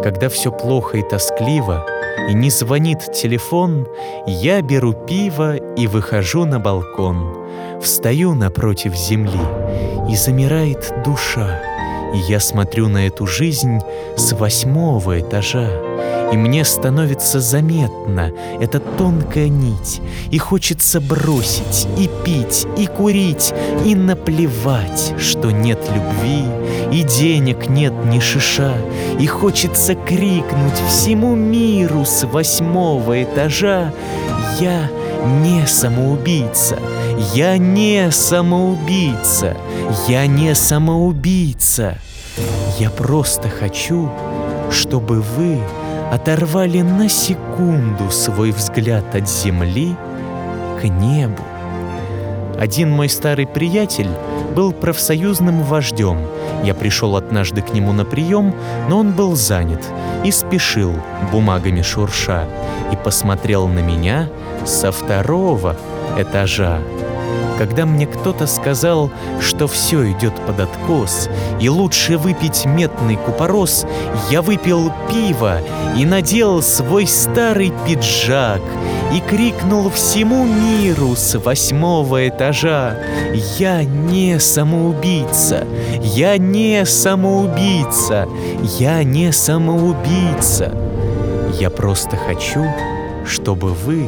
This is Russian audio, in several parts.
Когда все плохо и тоскливо, и не звонит телефон, я беру пиво и выхожу на балкон. Встаю напротив земли, и замирает душа. И я смотрю на эту жизнь с 8-го этажа. И мне становится заметна эта тонкая нить. И хочется бросить, и пить, и курить, и наплевать, что нет любви, и денег нет ни шиша. И хочется крикнуть всему миру с 8-го этажа: я не самоубийца, я не самоубийца, я не самоубийца. Я просто хочу, чтобы вы оторвали на секунду свой взгляд от земли к небу. Один мой старый приятель был профсоюзным вождем. Я пришел однажды к нему на прием, но он был занят и спешил, бумагами шурша, и посмотрел на меня со 2-го этажа. Когда мне кто-то сказал, что все идет под откос и лучше выпить медный купорос, я выпил пиво и надел свой старый пиджак и крикнул всему миру с 8-го этажа: я не самоубийца, я не самоубийца, я не самоубийца. Я просто хочу, чтобы вы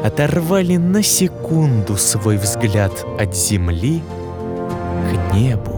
оторвали на секунду свой взгляд от земли к небу.